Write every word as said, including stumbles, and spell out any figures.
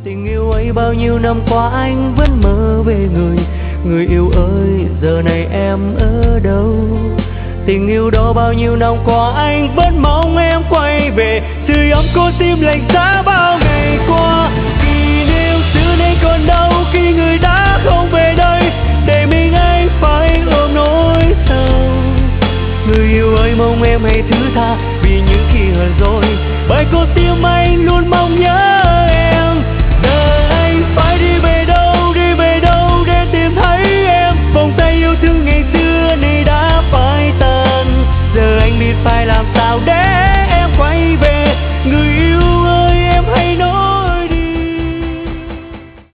Tình yêu ấy bao nhiêu năm qua anh vẫn mơ về người. Người yêu ơi, giờ này em ở đâu? Tình yêu đó bao nhiêu năm qua anh vẫn mong em quay về. Sưởi ấm con tim lạnh giá bao ngày qua. Kỷ niệm xưa nay còn đâu khi người đã không về đây, để mình anh phải ôm nỗi sầu. Người yêu ơi, mong em hãy thứ tha vì những khi hờn dỗi, bởi con tim anh luôn mong nhớ